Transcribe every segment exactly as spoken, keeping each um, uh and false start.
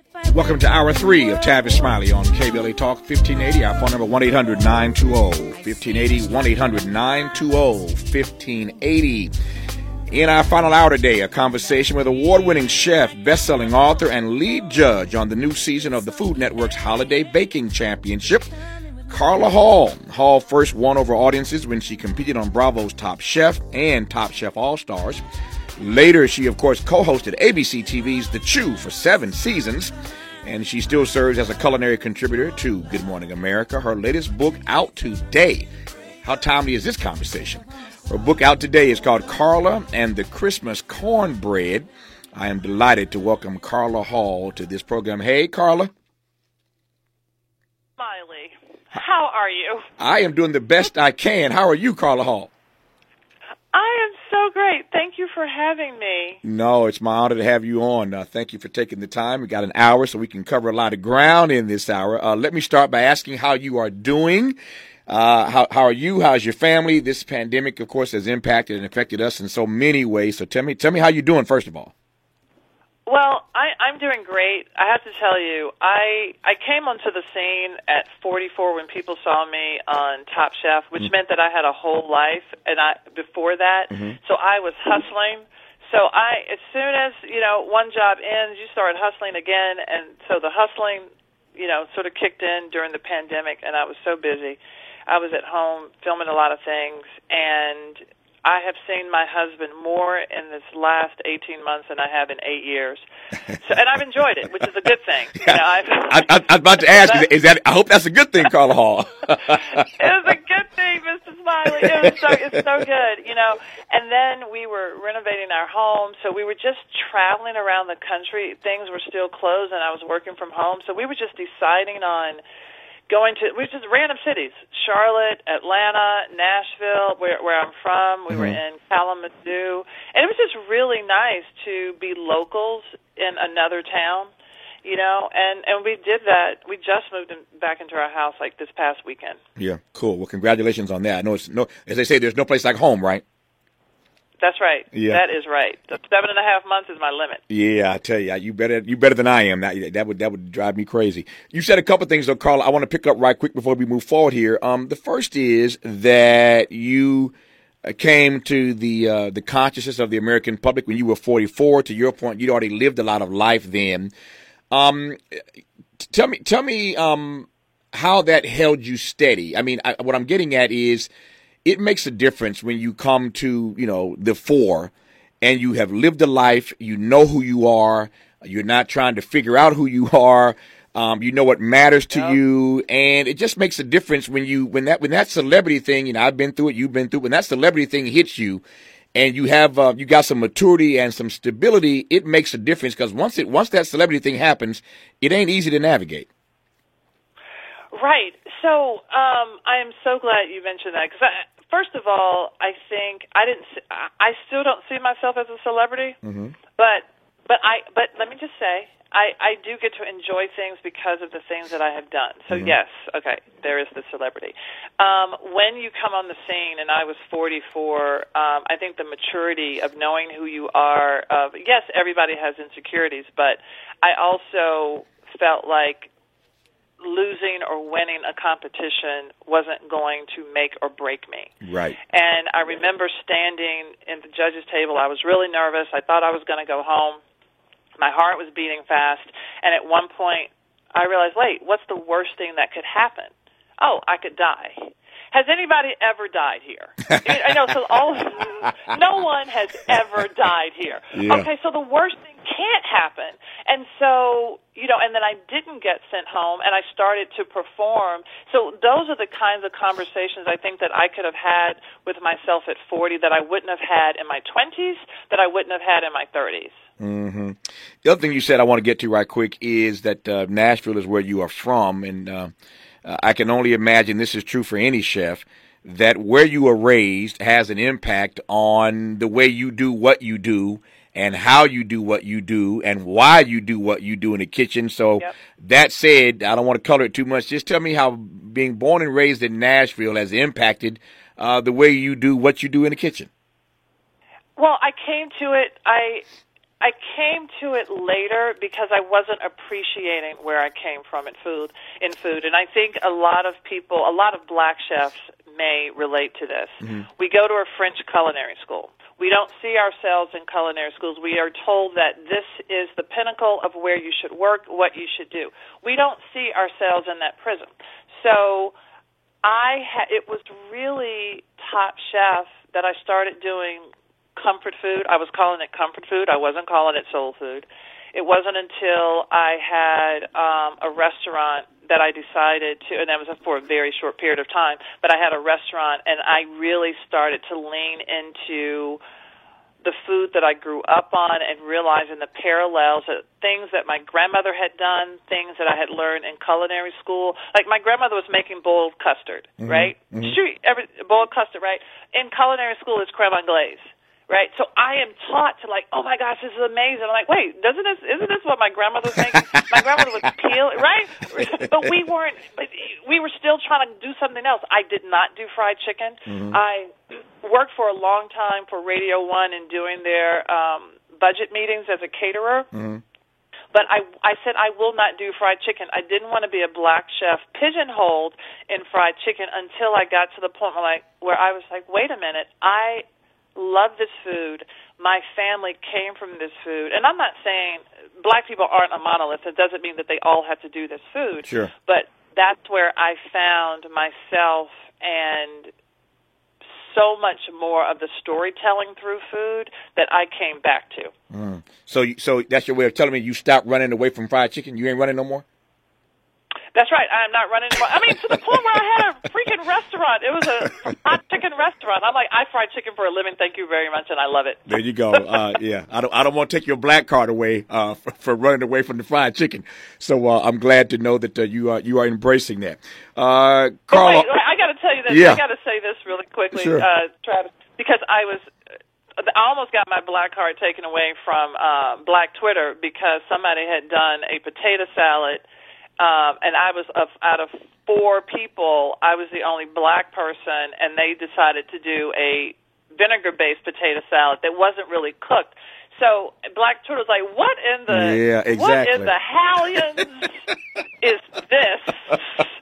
Welcome to hour three of Tavis Smiley on K B L A Talk fifteen eighty. Our phone number one eight hundred nine two zero fifteen eighty, one eight hundred nine two zero fifteen eighty. In our final hour today, a conversation with award-winning chef, best-selling author, and lead judge on the new season of the Food Network's Holiday Baking Championship, Carla Hall. Hall first won over audiences when she competed on Bravo's Top Chef and Top Chef All-Stars. Later, she, of course, co-hosted A B C T V's The Chew for seven seasons, and she still serves as a culinary contributor to Good Morning America. Her latest book out today. How timely is this conversation? Her book out today is called Carla and the Christmas Cornbread. I am delighted to welcome Carla Hall to this program. Hey, Carla. Smiley, how are you? I am doing the best I can. How are you, Carla Hall? I am so great. Thank you for having me. No, it's my honor to have you on. Uh, thank you for taking the time. We got an hour, so we can cover a lot of ground in this hour. Uh, let me start by asking how you are doing. Uh, how, how are you? How's your family? This pandemic, of course, has impacted and affected us in so many ways. So tell me, tell me how you're doing, first of all. Well, I, I'm doing great. I have to tell you, I I came onto the scene at forty-four when people saw me on Top Chef, which mm-hmm. meant that I had a whole life and I before that. Mm-hmm. So I was hustling. So I, as soon as, you know, one job ends, you start hustling again. And so the hustling, you know, sort of kicked in during the pandemic, and I was so busy. I was at home filming a lot of things, and I have seen my husband more in this last eighteen months than I have in eight years. So, and I've enjoyed it, which is a good thing. You know, I've, I, I, I was about to ask you, is that, I hope that's a good thing, Carla Hall. It was a good thing, Mister Smiley. It was so, it's so good, you know. And then we were renovating our home, so we were just traveling around the country. Things were still closed, and I was working from home. So we were just deciding on going to, we just random cities, Charlotte, Atlanta, Nashville, where, where I'm from. We mm-hmm. were in Kalamazoo. And it was just really nice to be locals in another town, you know, and, and we did that. We just moved in, back into our house like this past weekend. Yeah, cool. Well, congratulations on that. I know it's no, as they say, there's no place like home, right? That's right. Yeah. That is right. The seven and a half months is my limit. Yeah, I tell you, you better you better than I am. That, that would that would drive me crazy. You said a couple of things, though, Carla. I want to pick up right quick before we move forward here. Um, the first is that you came to the uh, the consciousness of the American public when you were forty-four. To your point, you'd already lived a lot of life then. Um, tell me, tell me, um, how that held you steady. I mean, I, what I'm getting at is, it makes a difference when you come to, you know, the fore and you have lived a life, you know who you are, you're not trying to figure out who you are, um, you know what matters to yep. you, and it just makes a difference when you, when that, when that celebrity thing, you know, I've been through it, you've been through it, when that celebrity thing hits you and you have, uh, you got some maturity and some stability, it makes a difference because once it, once that celebrity thing happens, it ain't easy to navigate. Right. So um, I am so glad you mentioned that because, first of all, I think I didn't. I still don't see myself as a celebrity, mm-hmm. but but I but let me just say I, I do get to enjoy things because of the things that I have done. So mm-hmm. yes, okay, there is the celebrity. Um, when you come on the scene, and I was forty-four, um, I think the maturity of knowing who you are. Of yes, everybody has insecurities, but I also felt like losing or winning a competition wasn't going to make or break me. Right. And I remember standing in the judges' table. I was really nervous. I thought I was going to go home. My heart was beating fast. And at one point, I realized, wait, what's the worst thing that could happen? Oh, I could die. Has anybody ever died here? I know, so all no one has ever died here. Yeah. Okay, so the worst thing can't happen. And so, you know, and then I didn't get sent home, and I started to perform. So those are the kinds of conversations I think that I could have had with myself at forty that I wouldn't have had in my twenties, that I wouldn't have had in my thirties. Mm-hmm. The other thing you said I want to get to right quick is that uh, Nashville is where you are from, and uh, uh, I can only imagine this is true for any chef, that where you were raised has an impact on the way you do what you do and how you do what you do and why you do what you do in the kitchen. So yep. That said, I don't want to color it too much. Just tell me how being born and raised in Nashville has impacted uh, the way you do what you do in the kitchen. Well, I came to it, I I came to it later because I wasn't appreciating where I came from in food. In food, and I think a lot of people, a lot of black chefs may relate to this. Mm-hmm. We go to a French culinary school. We don't see ourselves in culinary schools. We are told that this is the pinnacle of where you should work, what you should do. We don't see ourselves in that prism. So I ha- it was really Top Chef that I started doing comfort food. I was calling it comfort food. I wasn't calling it soul food. It wasn't until I had um, a restaurant that I decided to, and that was for a very short period of time, but I had a restaurant, and I really started to lean into the food that I grew up on and realizing the parallels, that things that my grandmother had done, things that I had learned in culinary school. Like my grandmother was making boiled custard, mm-hmm. right? Mm-hmm. Shoot, every, boiled custard, right? In culinary school, it's creme anglaise. Right, so I am taught to like, oh my gosh, this is amazing. I'm like, wait, doesn't this, isn't this what my grandmother was making? My grandmother was peel, right? But we weren't. We were still trying to do something else. I did not do fried chicken. Mm-hmm. I worked for a long time for Radio One and doing their um, budget meetings as a caterer. Mm-hmm. But I, I said I will not do fried chicken. I didn't want to be a black chef pigeonholed in fried chicken until I got to the point where, like, where I was like, wait a minute, I love this food. My family came from this food. And I'm not saying black people aren't a monolith. It doesn't mean that they all have to do this food. Sure. But that's where I found myself and so much more of the storytelling through food that I came back to. Mm. So, so that's your way of telling me you stopped running away from fried chicken? You ain't running no more? That's right. I'm not running anymore. I mean, to the point where I had a freaking restaurant. It was a hot chicken restaurant. I'm like, I fry chicken for a living. Thank you very much, and I love it. There you go. Uh, yeah, I don't. I don't want to take your black card away uh, for, for running away from the fried chicken. So uh, I'm glad to know that uh, you are you are embracing that. Uh, Carl, wait, wait, I got to tell you this. Yeah. I got to say this really quickly, Sure. uh, Travis, because I was. I almost got my black card taken away from uh, Black Twitter because somebody had done a potato salad. Um, and I was, of, out of four people, I was the only black person, and they decided to do a vinegar-based potato salad that wasn't really cooked. So Black Twitter was like, what in the, yeah, exactly. what in the Hallions is this?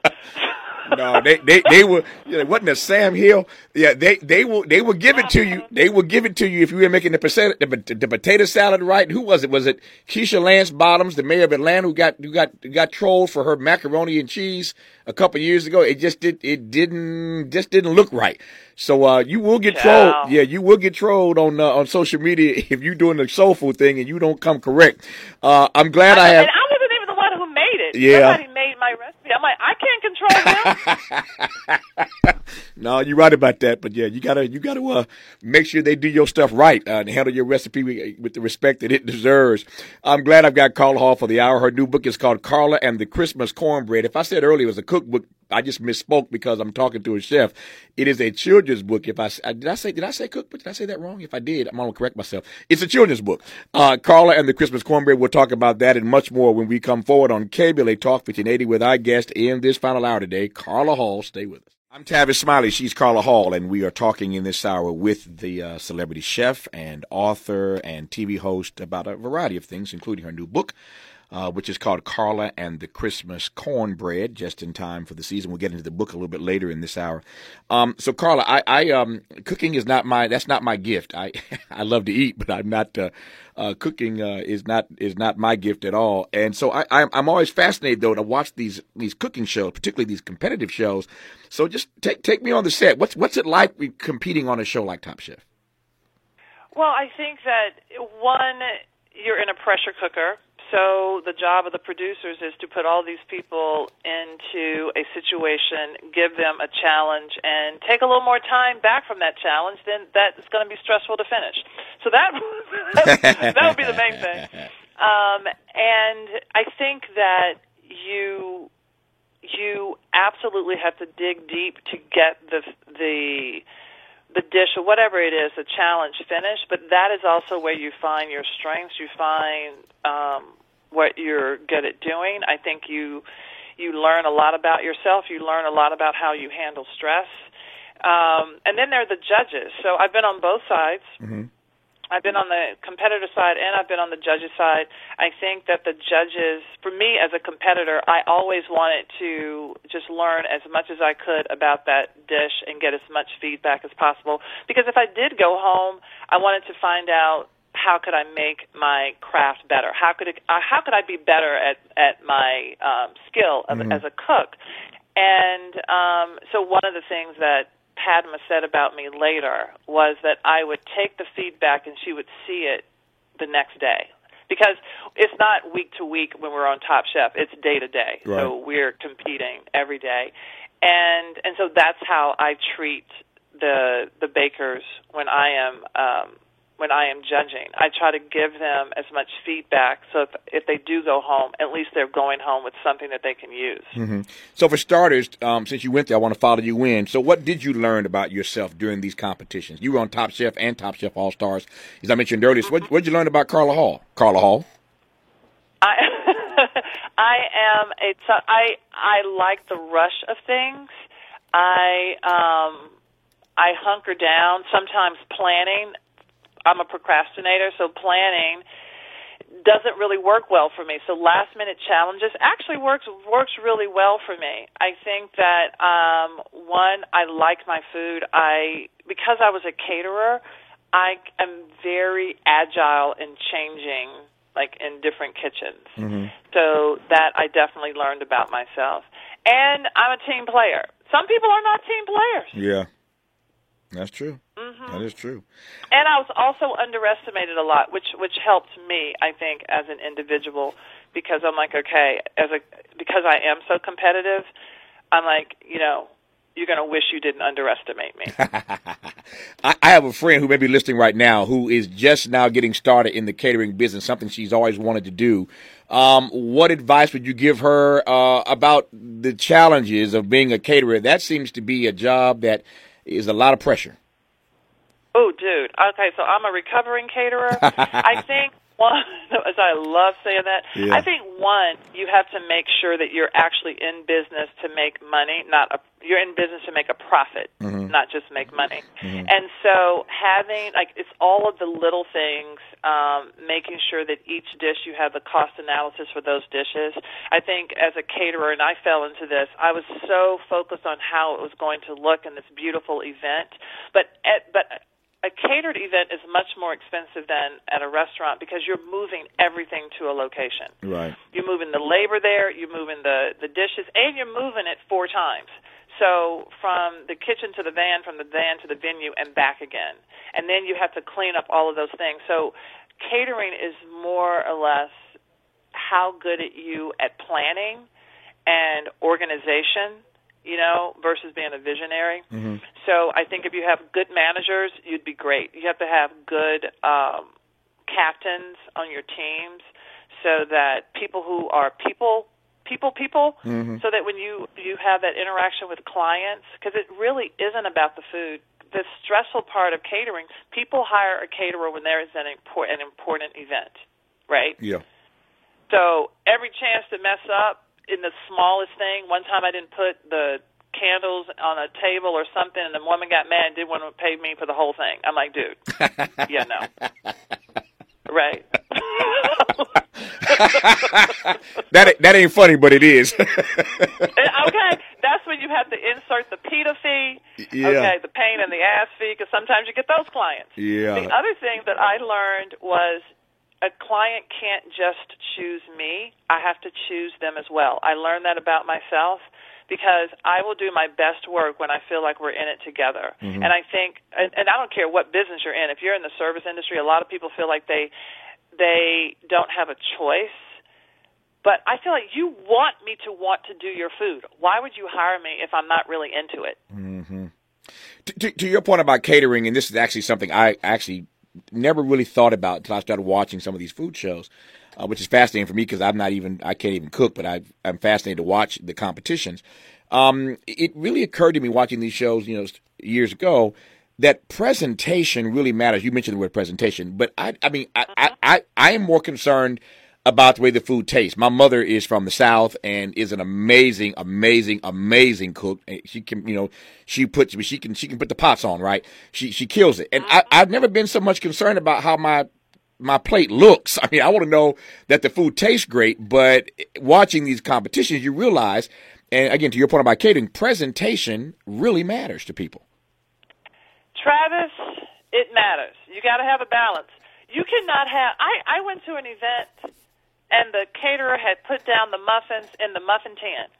No, they, they, they were, you know, wasn't it Sam Hill? Yeah, they, they will, they will give it to you. They will give it to you if you were making the potato, the, the potato salad right. Who was it? Was it Keisha Lance Bottoms, the mayor of Atlanta, who got, who got, who got trolled for her macaroni and cheese a couple of years ago? It just did, it didn't, just didn't look right. So, uh, you will get trolled. Wow. Yeah, you will get trolled on, uh, on social media if you're doing the soul food thing and you don't come correct. Uh, I'm glad I, I have. And I wasn't even the one who made it. Yeah. Somebody made my recipe. I'm like, I can't control him. No, you're right about that. But yeah, you gotta, you gotta, uh, make sure they do your stuff right, uh, and handle your recipe with, with the respect that it deserves. I'm glad I've got Carla Hall for the hour. Her new book is called Carla and the Christmas Cornbread. If I said earlier it was a cookbook, I just misspoke because I'm talking to a chef. It is a children's book. If I, did I say, did I say cookbook? Did I say that wrong? If I did, I'm going to correct myself. It's a children's book. Uh, Carla and the Christmas Cornbread. We'll talk about that and much more when we come forward on K B L A Talk fifteen eighty with our guest in this final hour today, Carla Hall. Stay with us. I'm Tavis Smiley. She's Carla Hall, and we are talking in this hour with the uh, celebrity chef and author and T V host about a variety of things, including her new book, Uh, which is called Carla and the Christmas Cornbread, just in time for the season. We'll get into the book a little bit later in this hour. Um, so, Carla, I, I um, cooking is not my that's not my gift. I I love to eat, but I'm not uh, uh, cooking uh, is not is not my gift at all. And so I, I'm I'm always fascinated though to watch these these cooking shows, particularly these competitive shows. So just take take me on the set. What's what's it like competing on a show like Top Chef? Well, I think that one, you're in a pressure cooker. So the job of the producers is to put all these people into a situation, give them a challenge, and take a little more time back from that challenge. Then that's going to be stressful to finish. So that that would be the main thing. Um, and I think that you you absolutely have to dig deep to get the the the dish or whatever it is, the challenge finished. But that is also where you find your strengths. You find um, what you're good at doing. I think you you learn a lot about yourself. You learn a lot about how you handle stress. Um, and then there are the judges. So I've been on both sides. Mm-hmm. I've been on the competitor side and I've been on the judges side. I think that the judges, for me as a competitor, I always wanted to just learn as much as I could about that dish and get as much feedback as possible. Because if I did go home, I wanted to find out how could I make my craft better? How could it, uh, how could I be better at at my um, skill of, mm-hmm. as a cook? And um, so one of the things that Padma said about me later was that I would take the feedback and she would see it the next day. Because it's not week to week when we're on Top Chef, it's day to day. Right. So we're competing every day. And and so that's how I treat the the bakers when I am um, when I am judging. I try to give them as much feedback so if, if they do go home, at least they're going home with something that they can use. Mm-hmm. So for starters, um, since you went there, I want to follow you in. So what did you learn about yourself during these competitions? You were on Top Chef and Top Chef All-Stars, as I mentioned earlier. So what did you learn about Carla Hall? Carla Hall? I I am a t- I I like the rush of things. I um I hunker down. Sometimes planning. I'm a procrastinator, so planning doesn't really work well for me. So last minute challenges actually works works really well for me. I think that um, one, I like my food. I because I was a caterer, I am very agile in changing, like in different kitchens. Mm-hmm. So that I definitely learned about myself. And I'm a team player. Some people are not team players. Yeah. That's true. Mm-hmm. That is true. And I was also underestimated a lot, which which helped me, I think, as an individual, because I'm like, okay, as a because I am so competitive, I'm like, you know, you're going to wish you didn't underestimate me. I, I have a friend who may be listening right now who is just now getting started in the catering business, something she's always wanted to do. Um, what advice would you give her uh, about the challenges of being a caterer? That seems to be a job that is a lot of pressure. Oh, dude. Okay, so I'm a recovering caterer. I think one, as I love saying that, yeah. I think one, you have to make sure that you're actually in business to make money, not a, you're in business to make a profit, mm-hmm. not just make money. Mm-hmm. And so having, like, it's all of the little things, um, making sure that each dish you have the cost analysis for those dishes. I think as a caterer, and I fell into this, I was so focused on how it was going to look in this beautiful event, but at, but a catered event is much more expensive than at a restaurant because you're moving everything to a location. Right. You're moving the labor there, you're moving the, the dishes, and you're moving it four times. So from the kitchen to the van, from the van to the venue, and back again. And then you have to clean up all of those things. So catering is more or less how good are you at planning and organization, you know, versus being a visionary. Mm-hmm. So I think if you have good managers, you'd be great. You have to have good um, captains on your teams so that people who are people, people, people, mm-hmm. so that when you, you have that interaction with clients, because it really isn't about the food. The stressful part of catering, people hire a caterer when there is an, import, an important event, right? Yeah. So every chance to mess up, in the smallest thing. One time I didn't put the candles on a table or something, and the woman got mad and didn't want to pay me for the whole thing. I'm like, dude, yeah, no. Right. that that ain't funny, but it is. Okay, that's when you have to insert the PETA fee, yeah. okay, the pain in the ass fee, because sometimes you get those clients. Yeah. The other thing that I learned was a client can't just choose me. I have to choose them as well. I learned that about myself because I will do my best work when I feel like we're in it together. Mm-hmm. And I think, and, and I don't care what business you're in. If you're in the service industry, a lot of people feel like they they don't have a choice. But I feel like you want me to want to do your food. Why would you hire me if I'm not really into it? Mm-hmm. To, to, to your point about catering, and this is actually something I actually never really thought about until I started watching some of these food shows, uh, which is fascinating for me because I'm not even, I can't even cook, but I, I'm fascinated to watch the competitions. Um, it really occurred to me watching these shows, you know, years ago, that presentation really matters. You mentioned the word presentation, but I, I mean, I, I, I, I am more concerned about the way the food tastes. My mother is from the South and is an amazing, amazing, amazing cook. She can, you know, she puts, she can, she can put the pots on, right? She, she kills it. And I, I've never been so much concerned about how my, my plate looks. I mean, I want to know that the food tastes great, but watching these competitions, you realize, and again, to your point about catering, presentation really matters to people. Travis, it matters. You got to have a balance. You cannot have, I, I went to an event and the caterer had put down the muffins in the muffin tin.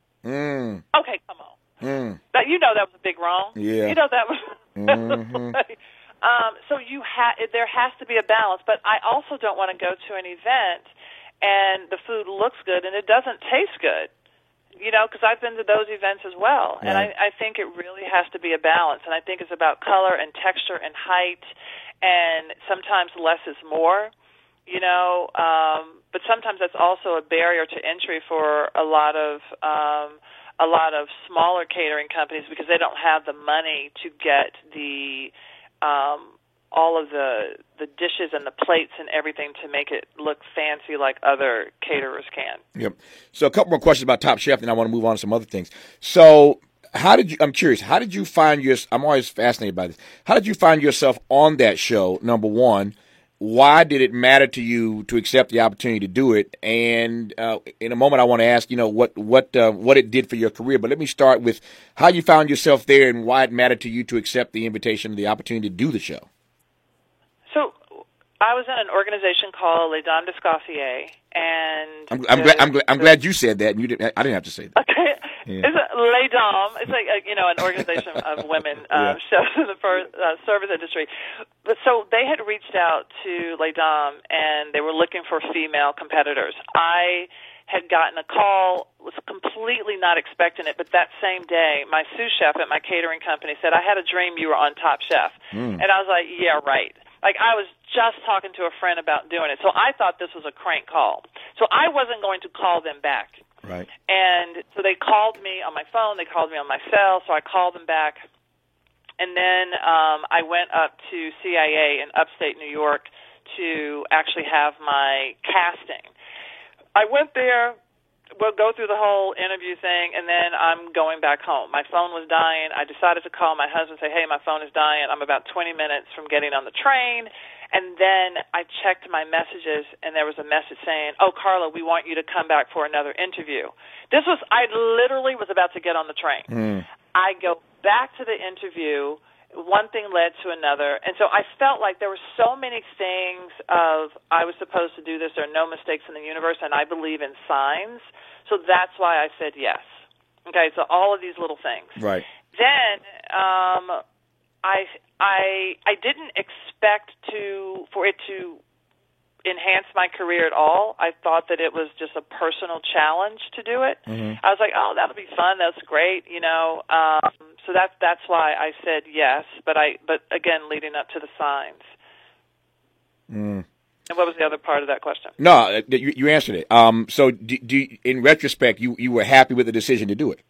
Mm. Okay, come on. Mm. But you know that was a big wrong. Yeah. You know that was. Mm-hmm. um, so you ha- there has to be a balance. But I also don't want to go to an event and the food looks good and it doesn't taste good. You know, because I've been to those events as well, and right. I, I think it really has to be a balance. And I think it's about color and texture and height, and sometimes less is more. You know, um, but sometimes that's also a barrier to entry for a lot of um, a lot of smaller catering companies because they don't have the money to get the um, all of the the dishes and the plates and everything to make it look fancy like other caterers can. Yep. So a couple more questions about Top Chef, and I want to move on to some other things. So how did you, I'm curious, how did you find your, I'm always fascinated by this. How did you find yourself on that show, number one? Why did it matter to you to accept the opportunity to do it? And uh, in a moment, I want to ask, you know, what what uh, what it did for your career. But let me start with how you found yourself there and why it mattered to you to accept the invitation, the opportunity to do the show. So I was in an organization called Les Dames d'Escoffier, and I'm, I'm, the, glad, I'm, glad, I'm glad you said that. And you didn't. I didn't have to say that. Okay, yeah. It's a, Les Dames. It's like a, you know an organization of women um, yeah. chefs in the first, uh, service industry. But so they had reached out to Les Dames, and they were looking for female competitors. I had gotten a call, was completely not expecting it, but that same day, my sous chef at my catering company said, "I had a dream you were on Top Chef," mm. and I was like, "Yeah, right." Like, I was just talking to a friend about doing it. So I thought this was a crank call. So I wasn't going to call them back. Right. And so they called me on my phone. They called me on my cell. So I called them back. And then um, I went up to C I A in upstate New York to actually have my casting. I went there. We'll go through the whole interview thing, and then I'm going back home. My phone was dying. I decided to call my husband and say, hey, my phone is dying. I'm about twenty minutes from getting on the train. And then I checked my messages, and there was a message saying, oh, Carla, we want you to come back for another interview. This was, I literally was about to get on the train. Mm. I go back to the interview. One thing led to another. And so I felt like there were so many things of I was supposed to do this. There are no mistakes in the universe, and I believe in signs. So that's why I said yes. Okay, so all of these little things. Right. Then um, I I I didn't expect to for it to enhance my career at all. I thought that it was just a personal challenge to do it. Mm-hmm. I was like, oh, that'll be fun. That's great, you know. Um, so that's that's why I said yes. But I but again, leading up to the signs. Mm. And what was the other part of that question? No, you, you answered it. Um, so, do, do, in retrospect, you, you were happy with the decision to do it?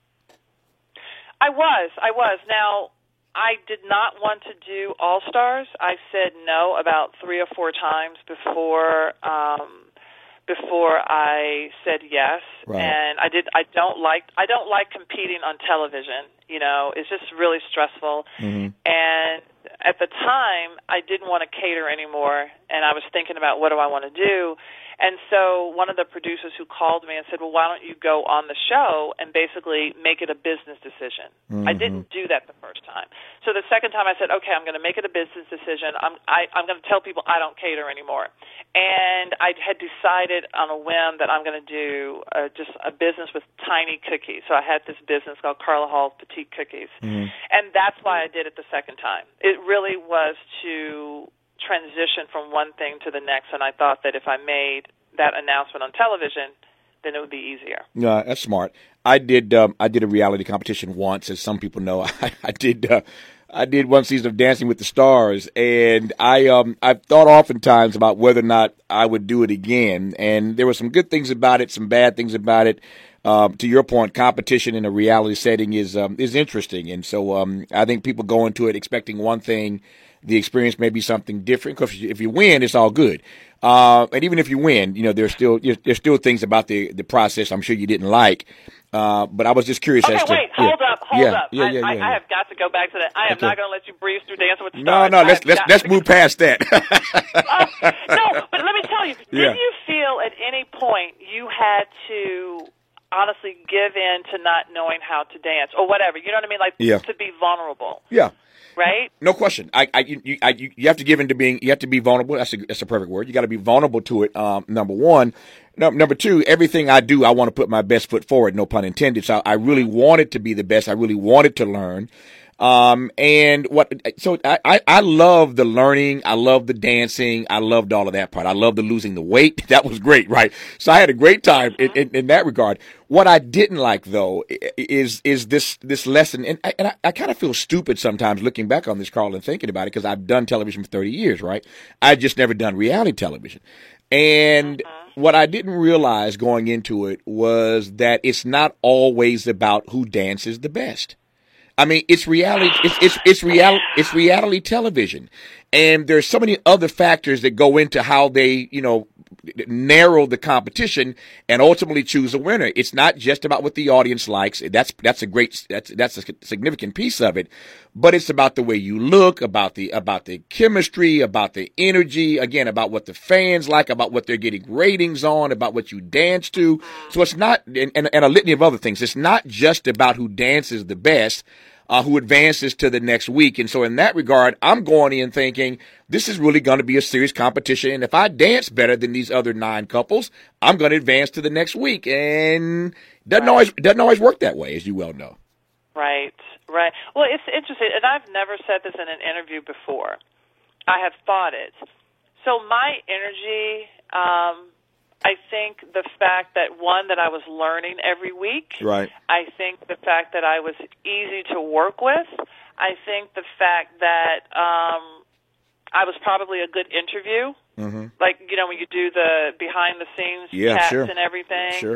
I was. I was. Now, I did not want to do All Stars. I said no about three or four times before um, before I said yes. Right. And I did. I don't like. I don't like competing on television. You know, it's just really stressful. Mm-hmm. And at the time, I didn't want to cater anymore, and I was thinking about what do I want to do. And so one of the producers who called me and said, well, why don't you go on the show and basically make it a business decision? Mm-hmm. I didn't do that the first time. So the second time I said, okay, I'm going to make it a business decision. I'm, I, I'm going to tell people I don't cater anymore. And I had decided on a whim that I'm going to do uh, just a business with tiny cookies. So I had this business called Carla Hall Petite Cookies. Mm-hmm. And that's why I did it the second time. It really was to transition from one thing to the next, and I thought that if I made that announcement on television, then it would be easier. No, that's smart. I did. Um, I did a reality competition once, as some people know. I, I did. Uh, I did one season of Dancing with the Stars, and I um I've thought oftentimes about whether or not I would do it again. And there were some good things about it, some bad things about it. Um, to your point, competition in a reality setting is um, is interesting, and so um, I think people go into it expecting one thing the experience may be something different. Because if you win, it's all good. Uh, and even if you win, you know, there's still there's still things about the the process I'm sure you didn't like. Uh, but I was just curious okay, as to. wait, hold yeah, up, hold yeah, up. Yeah, I, yeah, I, yeah, I yeah. have got to go back to that. I am Okay. not going to let you breeze through Dancing with the No, Stars. no, let's let's let's to move go. past that. uh, no, but let me tell you, Yeah. did you feel at any point you had to honestly give in to not knowing how to dance or whatever? You know what I mean? Like Yeah. to be vulnerable. Yeah. Right? No question. I, I, you, I, you you have to give into being. You have to be vulnerable. That's a, that's a perfect word. You got to be vulnerable to it. Um, number one. No, number two. Everything I do, I want to put my best foot forward. No pun intended. So I really wanted to be the best. I really wanted to learn. Um, and what? So I, I, I love the learning. I love the dancing. I loved all of that part. I love the losing the weight. That was great, right? So I had a great time in, in, in that regard. What I didn't like though is is this this lesson, and I, and I, I kind of feel stupid sometimes looking back on this, Carl, and thinking about it because I've done television for thirty years, right? I just never done reality television, and what I didn't realize going into it was that it's not always about who dances the best. I mean, it's reality. It's it's it's reality. It's reality television, and there's so many other factors that go into how they, you know, narrow the competition and ultimately choose a winner. It's not just about what the audience likes. That's that's a great that's that's a significant piece of it, but it's about the way you look, about the about the chemistry, about the energy. Again, about what the fans like, about what they're getting ratings on, about what you dance to. So it's not and, and, and a litany of other things. It's not just about who dances the best. Uh, who advances to the next week. And so in that regard, I'm going in thinking this is really going to be a serious competition. And if I dance better than these other nine couples, I'm going to advance to the next week. And doesn't Right. always doesn't always work that way, as you well know. Right, right. Well, it's interesting, and I've never said this in an interview before. I have thought it. So my energy, um, I think the fact that, one, that I was learning every week. Right. I think the fact that I was easy to work with. I think the fact that um, I was probably a good interview. Mm-hmm. Like, you know, when you do the behind-the-scenes Yeah, chats sure. and everything. Sure.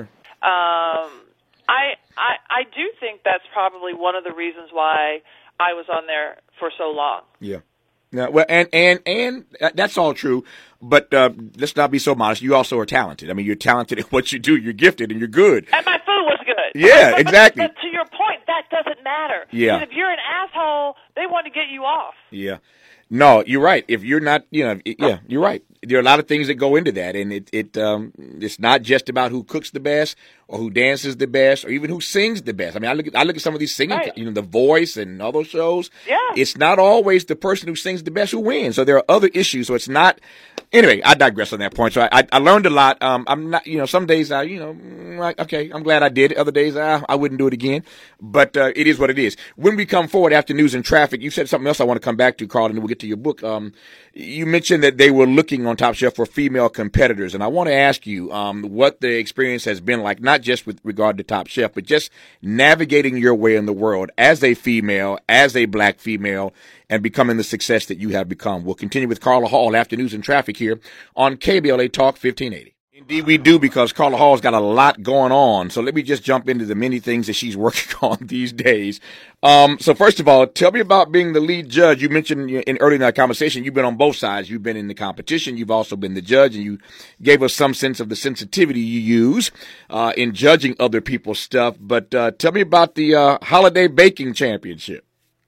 Um, I, I I do think that's probably one of the reasons why I was on there for so long. Yeah. Yeah, well, and and and that's all true, but uh, let's not be so modest. You also are talented. I mean, you're talented at what you do. You're gifted, and you're good. And my food was good. Yeah, but, but, exactly. But to your point, that doesn't matter. Yeah. Because if you're an asshole, they want to get you off. Yeah. No, you're right. If you're not, you know, yeah, you're right. There are a lot of things that go into that, and it it um it's not just about who cooks the best or who dances the best or even who sings the best. I mean, I look at I look at some of these singing, Right. you know, The Voice and all those shows. Yeah. It's not always the person who sings the best who wins. So there are other issues. So it's not. Anyway, I digress on that point. So I I, I learned a lot. Um, I'm not, you know, some days I, you know, mm, like, okay, I'm glad I did it. Other days I I wouldn't do it again. But uh, it is what it is. When we come forward after news and traffic, you said something else I want to come back to, Carl, and then we'll get to your book. Um, you mentioned that they were looking on Top Chef for female competitors, and I want to ask you um, what the experience has been like, not just with regard to Top Chef, but just navigating your way in the world as a female, as a black female, and becoming the success that you have become. We'll continue with Carla Hall after news and traffic here on K B L A Talk fifteen eighty. Indeed, we do, because Carla Hall's got a lot going on. So let me just jump into the many things that she's working on these days. Um, so first of all, tell me about being the lead judge. You mentioned in early in that conversation, you've been on both sides. You've been in the competition. You've also been the judge, and you gave us some sense of the sensitivity you use uh, in judging other people's stuff. But uh, tell me about the uh, Holiday Baking Championship.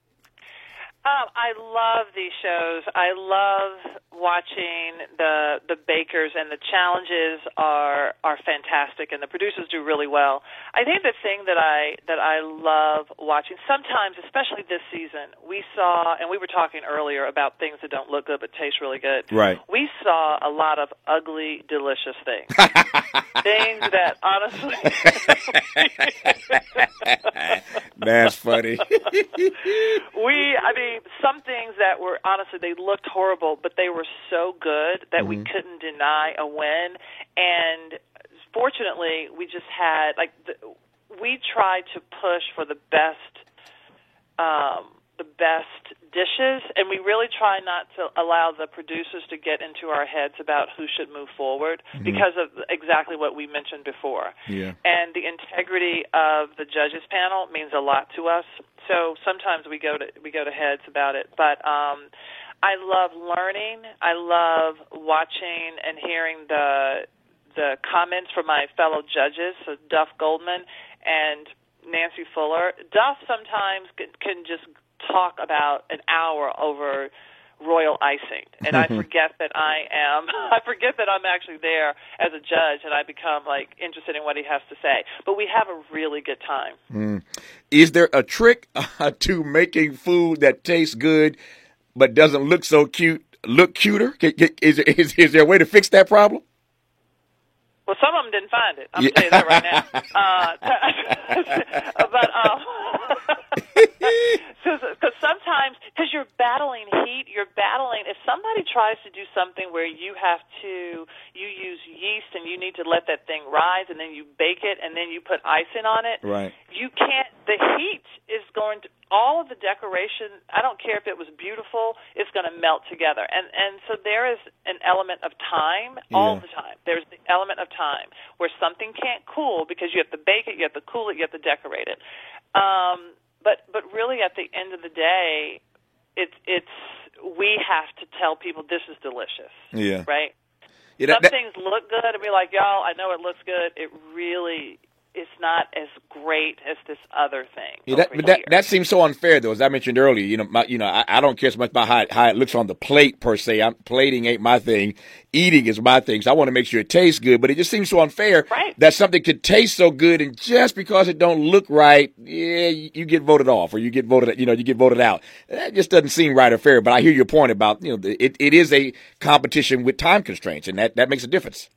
Um, I love these shows. I love watching the the bakers, and the challenges are are fantastic, and the producers do really well. I think the thing that I that I love watching, sometimes, especially this season, we saw, and we were talking earlier about things that don't look good but taste really good. Right. We saw a lot of ugly, delicious things. Things that honestly That's funny. we, I mean, some things that were, honestly, they looked horrible, but they were so good that mm-hmm. we couldn't deny a win. And fortunately, we just had, like, the, we tried to push for the best, um, the best dishes, and we really try not to allow the producers to get into our heads about who should move forward mm-hmm. because of exactly what we mentioned before. Yeah. And the integrity of the judges panel means a lot to us. So sometimes we go to we go to heads about it, but um, I love learning. I love watching and hearing the the comments from my fellow judges, so Duff Goldman and Nancy Fuller. Duff sometimes can just talk about an hour over royal icing, and I forget that I am. I forget that I'm actually there as a judge, and I become like interested in what he has to say. But we have a really good time. Mm. Is there a trick uh, to making food that tastes good but doesn't look so cute? Look cuter? Is, is, is there a way to fix that problem? Well, some of them didn't find it. I'm going to tell you that right now. Uh, but because um, sometimes, because you're battling heat, you're battling. If somebody tries to do something where you have to, you use yeast and you need to let that thing rise, and then you bake it, and then you put icing on it. Right. You can't. The heat is going to. All of the decoration, I don't care if it was beautiful, it's going to melt together. And and so there is an element of time all Yeah. the time. There's the element of time where something can't cool because you have to bake it, you have to cool it, you have to decorate it. Um, but but really at the end of the day, it's it's we have to tell people this is delicious. Yeah. Right? Yeah, that, Some that, things look good and be like, y'all, I know it looks good. It really it's not as great as this other thing. Yeah, that, but that, that seems so unfair, though. As I mentioned earlier, you know, my, you know, I, I don't care so much about how it, how it looks on the plate per se. I'm, plating ain't my thing. Eating is my thing. So I want to make sure it tastes good. But it just seems so unfair right. that something could taste so good, and just because it don't look right, yeah, you, you get voted off, or you get voted, you know, you get voted out. That just doesn't seem right or fair. But I hear your point about, you know, it, it is a competition with time constraints, and that, that makes a difference.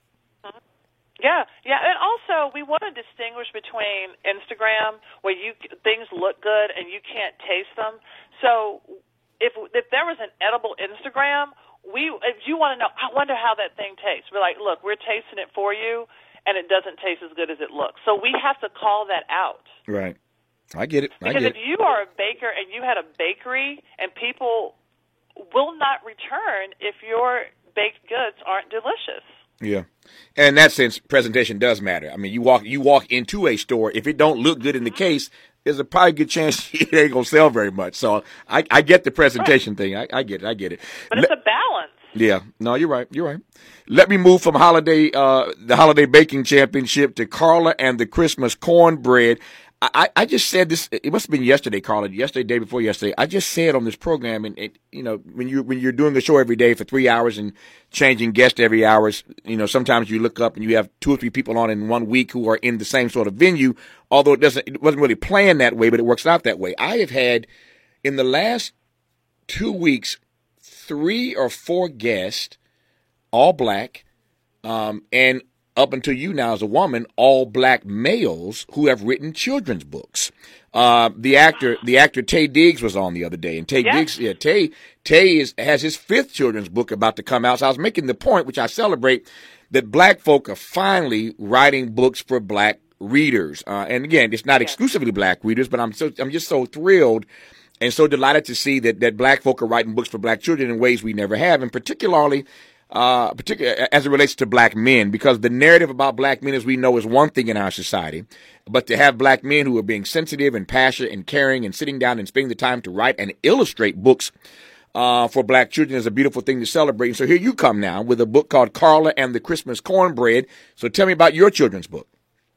Yeah, yeah, and also we want to distinguish between Instagram, where you things look good and you can't taste them. So if if there was an edible Instagram, we if you want to know, I wonder how that thing tastes. We're like, look, we're tasting it for you, and it doesn't taste as good as it looks. So we have to call that out. Right. I get it. I because get if you are a baker and you had a bakery, and people will not return if your baked goods aren't delicious. Yeah. And in that sense, presentation does matter. I mean, you walk you walk into a store, if it don't look good in the case, there's a probably good chance it ain't going to sell very much. So I, I get the presentation right. thing. I, I get it. I get it. But it's Le- a balance. Yeah. No, you're right. You're right. Let me move from holiday, uh, the Holiday Baking Championship to Carla and the Christmas Cornbread. I, I just said this, it must have been yesterday, Carla, yesterday, day before yesterday. I just said on this program, and it, you know, when you, when you're doing a show every day for three hours and changing guests every hour, you know, sometimes you look up and you have two or three people on in one week who are in the same sort of venue, although it doesn't, it wasn't really planned that way, but it works out that way. I have had in the last two weeks, three or four guests, all black, um, and up until you now as a woman, all black males who have written children's books. Uh, the actor, the actor Taye Diggs was on the other day, and Taye yes. Diggs, yeah, Taye, Taye is, has his fifth children's book about to come out. So I was making the point, which I celebrate, that black folk are finally writing books for black readers. Uh, and again, it's not yes. exclusively black readers, but I'm so, I'm just so thrilled and so delighted to see that, that black folk are writing books for black children in ways we never have, and particularly, Uh, particularly as it relates to black men, because the narrative about black men, as we know, is one thing in our society, but to have black men who are being sensitive and passionate and caring and sitting down and spending the time to write and illustrate books uh, for black children is a beautiful thing to celebrate. And so here you come now with a book called Carla and the Christmas Cornbread. So tell me about your children's book.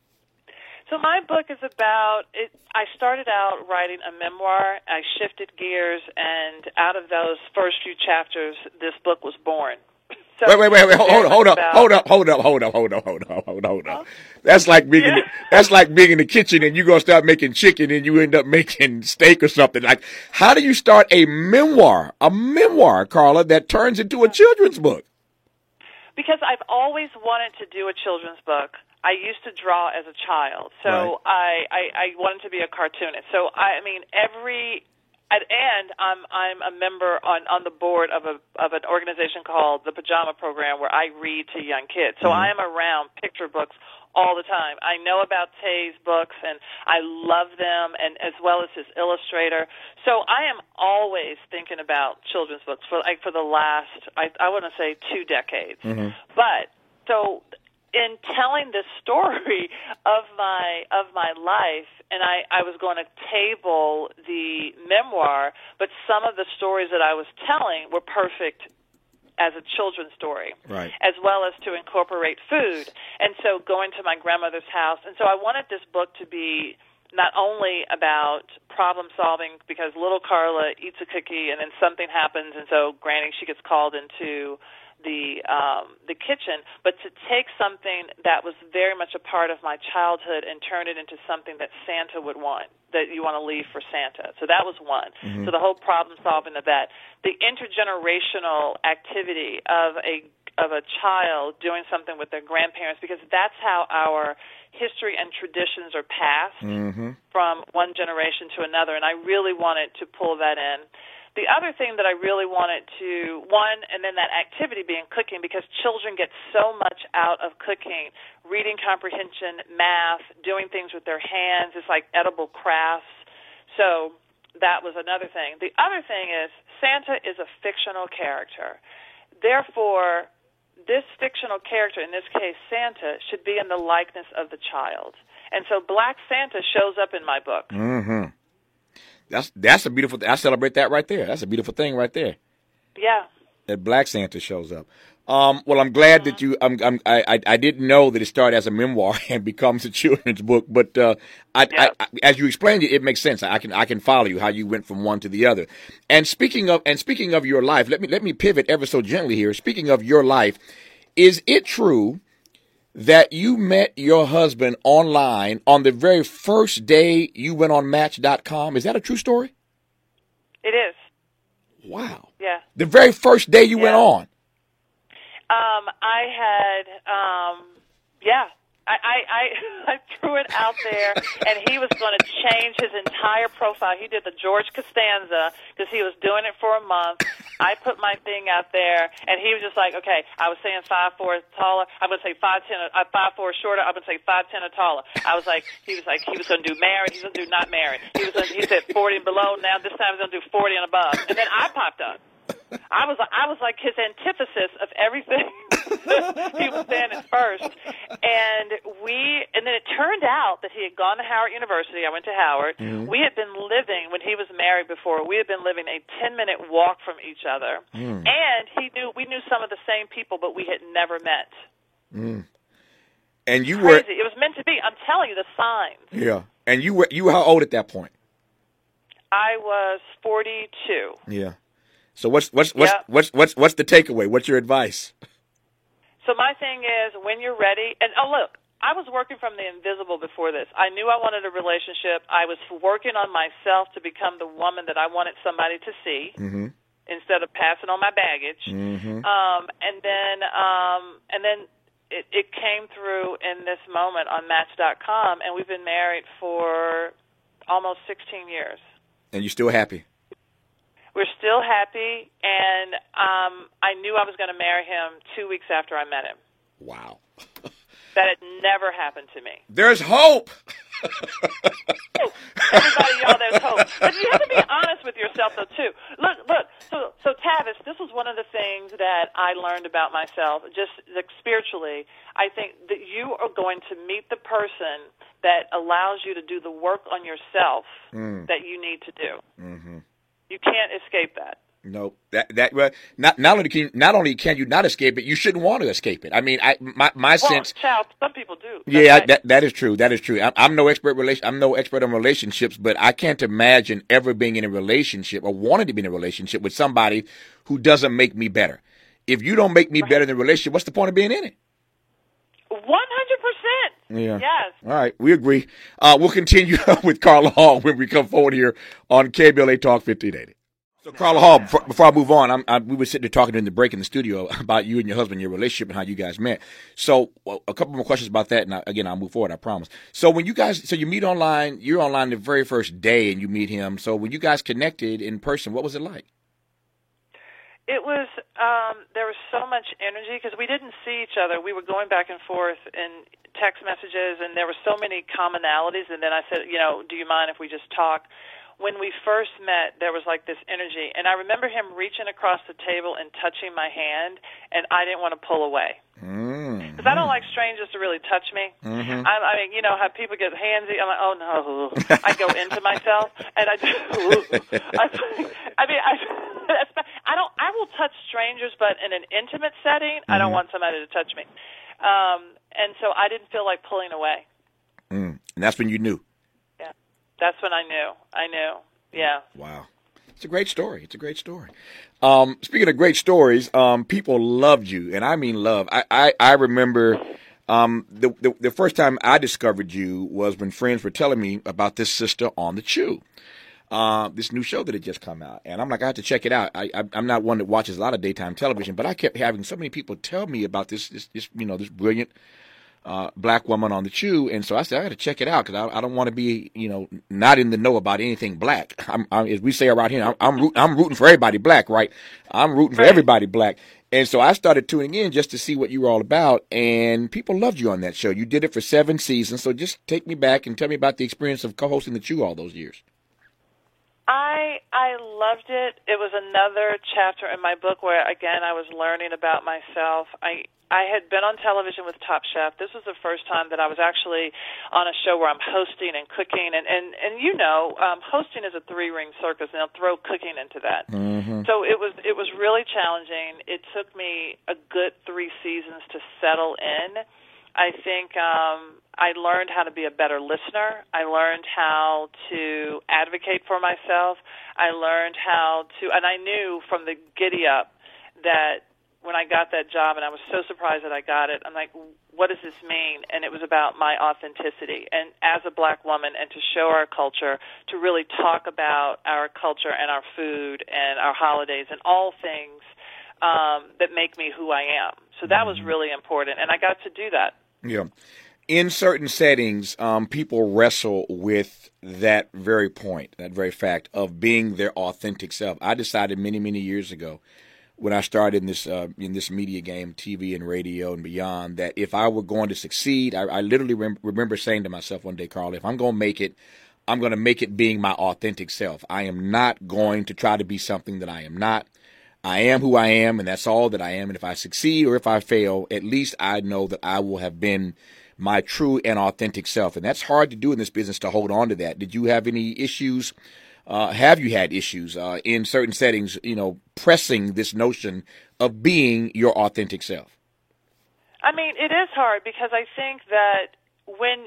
So my book is about, it, I started out writing a memoir, I shifted gears, and out of those first few chapters, this book was born. So wait, wait, wait, wait, hold, hold up, hold up, hold up, hold up, hold up, hold up, hold up, hold up. That's like being, yeah. in the, that's like being in the kitchen and you're going to start making chicken and you end up making steak or something. Like, how do you start a memoir, a memoir, Carla, that turns into a children's book? Because I've always wanted to do a children's book. I used to draw as a child, so right. I, I, I wanted to be a cartoonist. So, I, I mean, every... And I'm I'm a member on, on the board of a of an organization called the Pajama Program, where I read to young kids. So mm-hmm. I am around picture books all the time. I know about Taye's books, and I love them, and as well as his illustrator. So I am always thinking about children's books for like for the last I I want to say two decades. Mm-hmm. But so in telling this story of my of my life, and I, I was going to table the memoir, but some of the stories that I was telling were perfect as a children's story, right, as well as to incorporate food. And so going to my grandmother's house, and so I wanted this book to be not only about problem solving, because little Carla eats a cookie and then something happens, and so Granny, she gets called into the um, the kitchen, but to take something that was very much a part of my childhood and turn it into something that Santa would want, that you want to leave for Santa. So that was one. Mm-hmm. So the whole problem solving of that, the intergenerational activity of a of a child doing something with their grandparents, because that's how our history and traditions are passed mm-hmm. from one generation to another, and I really wanted to pull that in. The other thing that I really wanted to, one, and then that activity being cooking, because children get so much out of cooking, reading comprehension, math, doing things with their hands. It's like edible crafts. So that was another thing. The other thing is Santa is a fictional character. Therefore, this fictional character, in this case Santa, should be in the likeness of the child. And so Black Santa shows up in my book. Mm-hmm. That's that's a beautiful thing. I celebrate that right there. That's a beautiful thing right there. Yeah. That Black Santa shows up. Um, well, I'm glad mm-hmm. that you. I'm, I'm, I I didn't know that it started as a memoir and becomes a children's book. But uh, I, yeah. I, I, as you explained it, it makes sense. I can I can follow you how you went from one to the other. And speaking of and speaking of your life, let me let me pivot ever so gently here. Speaking of your life, is it true that you met your husband online on the very first day you went on Match dot com? Is that a true story? It is. Wow. Yeah. The very first day you yeah. went on? Um, I had, um, yeah. I, I, I, I threw it out there, and he was going to change his entire profile. He did the George Costanza because he was doing it for a month. I put my thing out there, and he was just like, okay, I was saying five four taller. I'm going to say five ten, uh, five four shorter. I'm going to say five ten or taller. I was like, he was like, he was going to do married. He was going to do not married. He was, gonna, he said forty and below. Now this time he's going to do forty and above. And then I popped up. I was I was like his antithesis of everything he was saying at first, and we and then it turned out that he had gone to Howard University. I went to Howard. Mm-hmm. We had been living when he was married before. We had been living a ten minute walk from each other, mm. and he knew we knew some of the same people, but we had never met. Mm. And you Crazy. were it was meant to be. I'm telling you the signs. Yeah, and you were you were how old at that point? I was forty-two. Yeah. So what's what's what's, yep. what's what's what's the takeaway? What's your advice? So my thing is, when you're ready, and oh look, I was working from the invisible before this. I knew I wanted a relationship. I was working on myself to become the woman that I wanted somebody to see, mm-hmm. instead of passing on my baggage. Mm-hmm. Um, and then um, and then it, it came through in this moment on Match dot com, and we've been married for almost sixteen years. And you're still happy? We're still happy, and um, I knew I was going to marry him two weeks after I met him. Wow. That had never happened to me. There's hope. Everybody, y'all, there's hope. But you have to be honest with yourself, though, too. Look, look, so, so Tavis, this was one of the things that I learned about myself, just like, spiritually. I think that you are going to meet the person that allows you to do the work on yourself mm. that you need to do. Mm-hmm. You can't escape that. No, that that well, not not only can not only can you not escape it, you shouldn't want to escape it. I mean, I my my well, sense. Child, some people do. That's yeah, right. that that is true. That is true. I'm, I'm no expert relation. I'm no expert on relationships, but I can't imagine ever being in a relationship or wanting to be in a relationship with somebody who doesn't make me better. If you don't make me right. better in the relationship, what's the point of being in it? One hundred percent. Yeah. Yes. All right, we agree. Uh, we'll continue with Carla Hall when we come forward here on K B L A Talk fifteen eighty. So, Carla Hall, before, before I move on, I'm, I, we were sitting there talking in the break in the studio about you and your husband, your relationship, and how you guys met. So, well, a couple more questions about that, and I, again, I'll move forward, I promise. So, when you guys, so you meet online, you're online the very first day, and you meet him. So, when you guys connected in person, what was it like? It was, um, there was so much energy because we didn't see each other. We were going back and forth in text messages, and there were so many commonalities. And then I said, you know, do you mind if we just talk? when we first met, there was like this energy, and I remember him reaching across the table and touching my hand, and I didn't want to pull away. Mm-hmm. Because I don't like strangers to really touch me. Mm-hmm. I, I mean, you know how people get handsy. I'm like, oh no. I go into myself, and I just, I, I mean, I, I don't. I will touch strangers, but in an intimate setting, mm-hmm. I don't want somebody to touch me. Um, and so I didn't feel like pulling away. Mm. And that's when you knew. Yeah, that's when I knew. I knew. Yeah. Wow. It's a great story. It's a great story. Um, speaking of great stories, um, people loved you, and I mean love. I, I, I remember um, the, the the first time I discovered you was when friends were telling me about this sister on the Chew, uh, this new show that had just come out, and I'm like, I have to check it out. I, I, I'm not one that watches a lot of daytime television, but I kept having so many people tell me about this, this, this you know, this brilliant Uh, black woman on the Chew, and so I said I got to check it out because I, I don't want to be, you know, not in the know about anything black. I'm, I'm, as we say around here, I'm I'm, root, I'm rooting for everybody black, right? I'm rooting for right. everybody black, and so I started tuning in just to see what you were all about, and people loved you on that show. You did it for seven seasons, so just take me back and tell me about the experience of co-hosting the Chew all those years. I I loved it. It was another chapter in my book where, again, I was learning about myself. I I had been on television with Top Chef. This was the first time that I was actually on a show where I'm hosting and cooking. And, and, and you know, um, hosting is a three-ring circus, and they'll throw cooking into that. Mm-hmm. So it was it was really challenging. It took me a good three seasons to settle in. I think um, I learned how to be a better listener. I learned how to advocate for myself. I learned how to, and I knew from the giddy up that when I got that job, and I was so surprised that I got it, I'm like, what does this mean? And it was about my authenticity. And as a black woman, and to show our culture, to really talk about our culture and our food and our holidays and all things um, that make me who I am. So that was really important, and I got to do that. Yeah. In certain settings, um, people wrestle with that very point, that very fact of being their authentic self. I decided many, many years ago, when I started in this uh, in this media game, T V and radio and beyond, that if I were going to succeed, I, I literally rem- remember saying to myself one day, Carl, if I'm going to make it, I'm going to make it being my authentic self. I am not going to try to be something that I am not. I am who I am, and that's all that I am. And if I succeed or if I fail, at least I know that I will have been my true and authentic self. And that's hard to do in this business, to hold on to that. Did you have any issues? Uh, have you had issues uh, in certain settings, you know, pressing this notion of being your authentic self? I mean, it is hard because I think that when,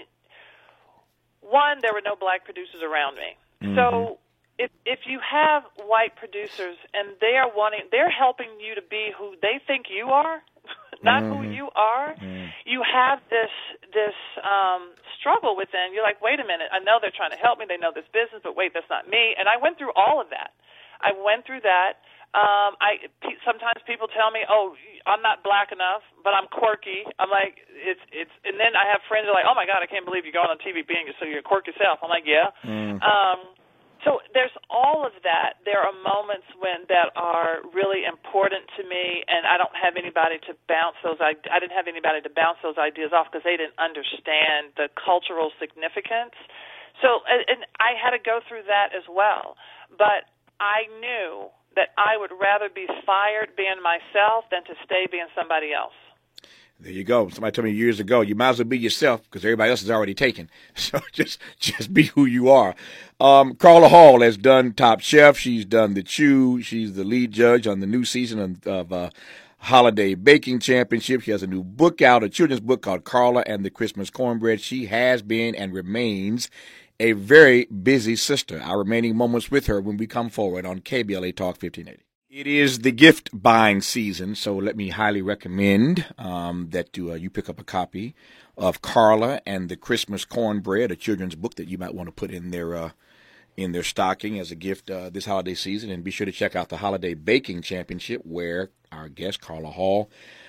one, there were no black producers around me. Mm-hmm. So if if you have white producers and they are wanting, they're helping you to be who they think you are, not mm-hmm. who you are, mm-hmm. you have this this um, struggle within. You're like, wait a minute, I know they're trying to help me, they know this business, but wait, that's not me. And I went through all of that. I went through that. Um, I p- sometimes people tell me, "Oh, I'm not black enough, but I'm quirky." I'm like, "It's it's," and then I have friends who are like, "Oh my God, I can't believe you're going on T V being so you're a quirky self." I'm like, "Yeah." Mm. Um, so there's all of that. There are moments when that are really important to me, and I don't have anybody to bounce those. I, I didn't have anybody to bounce those ideas off because they didn't understand the cultural significance. So, and, and I had to go through that as well. But I knew that I would rather be fired being myself than to stay being somebody else. There you go. Somebody told me years ago, you might as well be yourself because everybody else is already taken. So just just be who you are. Um, Carla Hall has done Top Chef. She's done The Chew. She's the lead judge on the new season of, of uh, Holiday Baking Championship. She has a new book out, a children's book called Carla and the Christmas Cornbread. She has been and remains a very busy sister. Our remaining moments with her when we come forward on K B L A Talk fifteen eighty. It is the gift buying season, so let me highly recommend um, that you, uh, you pick up a copy of Carla and the Christmas Cornbread, a children's book that you might want to put in their uh, in their stocking as a gift uh, this holiday season. And be sure to check out the Holiday Baking Championship, where our guest Carla Hall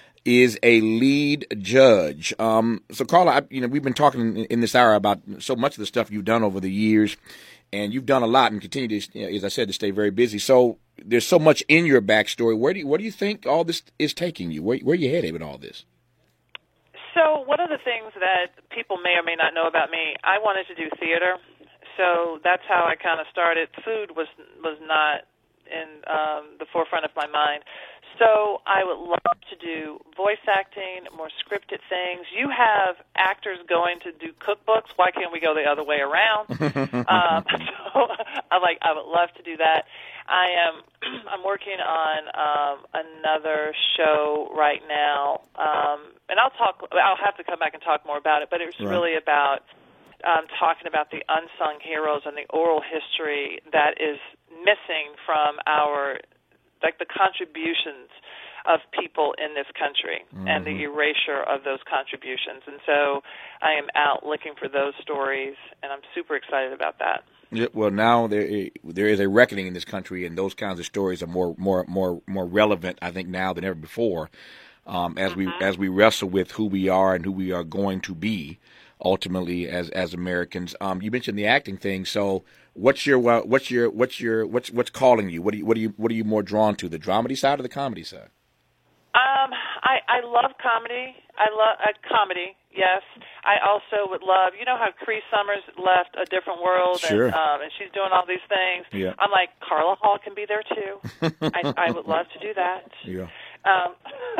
is a lead judge. Um, so, Carla, I, you know, we've been talking in, in this hour about so much of the stuff you've done over the years, and you've done a lot and continue to, you know, as I said, to stay very busy. So, there's so much in your backstory. Where do you, where do you think all this is taking you? Where, where are you headed with all this? So, one of the things that people may or may not know about me, I wanted to do theater. so that's how I kind of started. Food was was not in um, the forefront of my mind. So I would love to do voice acting, more scripted things. You have actors going to do cookbooks. Why can't we go the other way around? um, so I like. I would love to do that. I am. I'm working on um, another show right now, um, and I'll talk. I'll have to come back and talk more about it. But it's right. really about um, talking about the unsung heroes and the oral history that is missing from our, like the contributions of people in this country mm-hmm. and the erasure of those contributions. And so I am out looking for those stories, and I'm super excited about that. Yeah, well, now there there is a reckoning in this country, and those kinds of stories are more more more more relevant, I think, now than ever before. Um, as mm-hmm. we as we wrestle with who we are and who we are going to be ultimately as as Americans. Um, you mentioned the acting thing, so what's your uh, what's your what's your what's what's calling you? What do you what do you what are you more drawn to, the dramedy side or the comedy side? Um, I I love comedy. I love uh, comedy. Yes, I also would love. You know how Cree Summers left A Different World, sure. and um, and she's doing all these things. Yeah. I'm like, Carla Hall can be there too. I I would love to do that. Yeah. Um,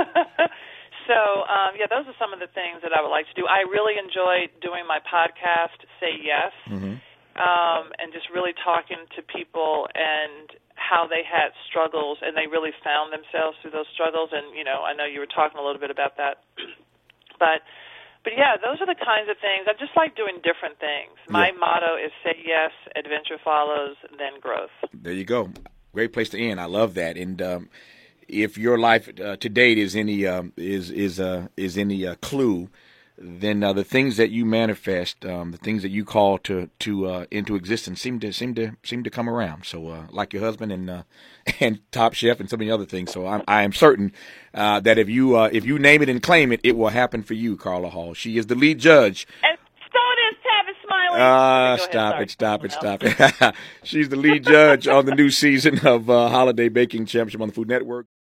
so um, yeah, those are some of the things that I would like to do. I really enjoy doing my podcast, Say Yes, mm-hmm. um, and just really talking to people and how they had struggles, and they really found themselves through those struggles. And, you know, I know you were talking a little bit about that. but, but yeah, those are the kinds of things. I just like doing different things. My yeah. motto is say yes, adventure follows, then growth. There you go. Great place to end. I love that. And um, if your life uh, to date is any um, is is uh, is any uh, clue, then uh, the things that you manifest, um, the things that you call to to uh, into existence, seem to seem to seem to come around. So, uh, like your husband and uh, and Top Chef and so many other things. So, I'm I am certain uh, that if you uh, if you name it and claim it, it will happen for you, Carla Hall. She is the lead judge. And so is Tavis Smiley. Uh, stop it, stop it, stop it. She's the lead judge on the new season of uh, Holiday Baking Championship on the Food Network.